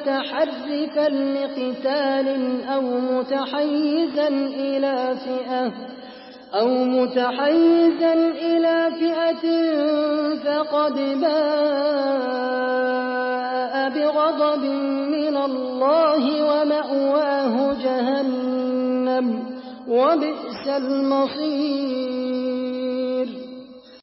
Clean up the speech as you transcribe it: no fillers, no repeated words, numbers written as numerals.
متحرفا لقتال أو متحيزا إلى فئة فقد باء بغضب من الله ومأواه جهنم وبئس المصير.